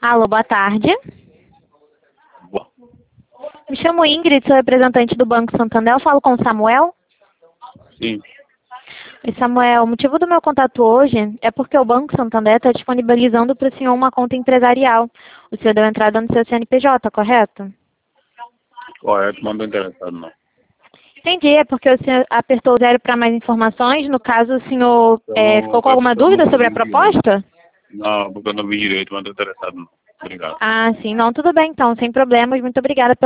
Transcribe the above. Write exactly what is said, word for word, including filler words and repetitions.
Alô, boa tarde. Boa. Me chamo Ingrid, sou representante do Banco Santander. Eu falo com o Samuel. Sim. E Samuel, o motivo do meu contato hoje é porque o Banco Santander está disponibilizando para o senhor uma conta empresarial. O senhor deu entrada no seu C N P J, correto? Correto, mas não estou interessado não. Entendi, é porque o senhor apertou o zero para mais informações. No caso, o senhor é, Então, ficou com alguma eu dúvida não sobre a vi direito. proposta? Não, porque eu não vi direito, mas não estou interessado não. Obrigado. Ah, sim. Não, tudo bem então, sem problemas. Muito obrigada pela